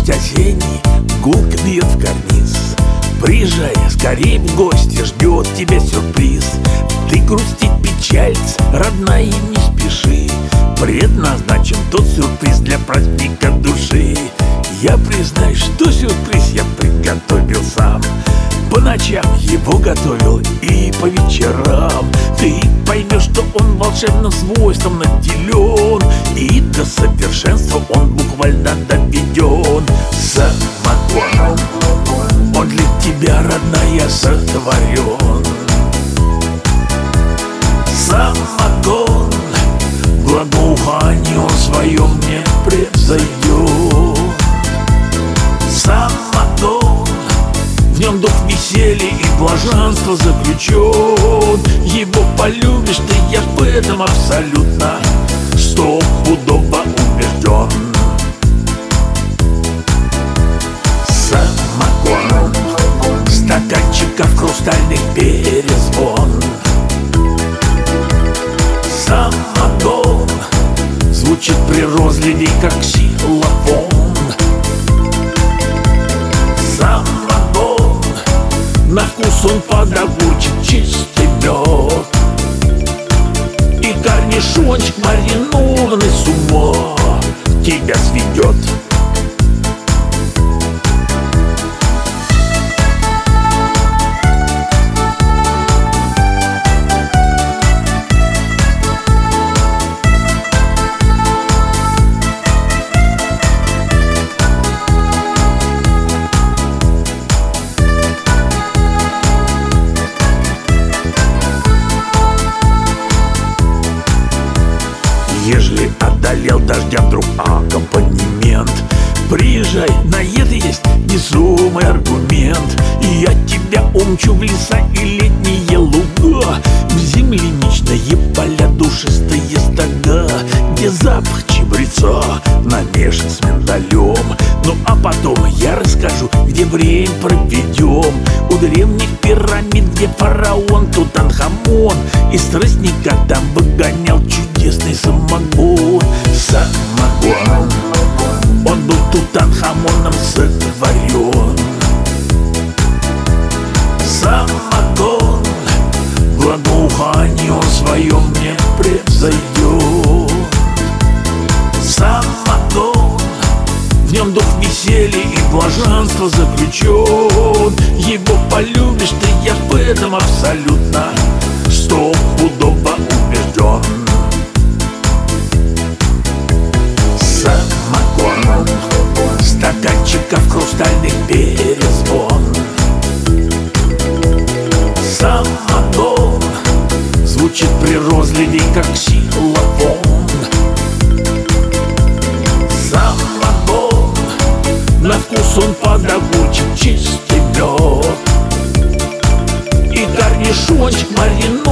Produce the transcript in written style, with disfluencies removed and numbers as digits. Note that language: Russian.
дождь осенний гулко бьет в карниз. Приезжай скорей в гости, ждет тебя сюрприз. Ты грустить, печалиться, родная, не спеши. Предназначен тот сюрприз для праздника души. Я признаюсь, что сюрприз я приготовил сам. По ночам его готовил и по вечерам. Ты поймешь, что он волшебным свойством наделен, и до совершенства он буквально доведен. Самогон, он для тебя, родная, сотворен. Самогон, благоухание он своем не превзойдет. Самогон, в нем дух веселья и блаженства заключен. Его полюбишь ты, я в этом абсолютно стопудово убежден. Самогон, стаканчиков хрустальных перезвон. Самогон звучит при розливе, как ксилофон. Самогон, на вкус он подогурчит, чистый мед и корнишончик маринованный с ума тебя сведет. Ежели одолел дождя вдруг аккомпанемент, приезжай, на это есть весомый аргумент. И я тебя умчу в леса и летние луга, в земляничные поля, душистые стога, где запах чабреца намешан с миндалем. Ну а потом я расскажу, где время проведем. У древних пирамид, где фараон Тутанхамон из тростника там выгонял чудесный самогон. Самогон, он был Тутанхамоном сотворен. Самогон, благоухание он своем не превзойдет. Самогон, в нем дух веселья и блаженства заключен. Его полюбишь ты, я в этом абсолютно стопудово убежден. Самогон, стаканчиков хрустальных перезвон. Самогон звучит при розливе, как ксилофон. Самогон, на вкус он подогурчит, чистый мед и корнишончик маринованный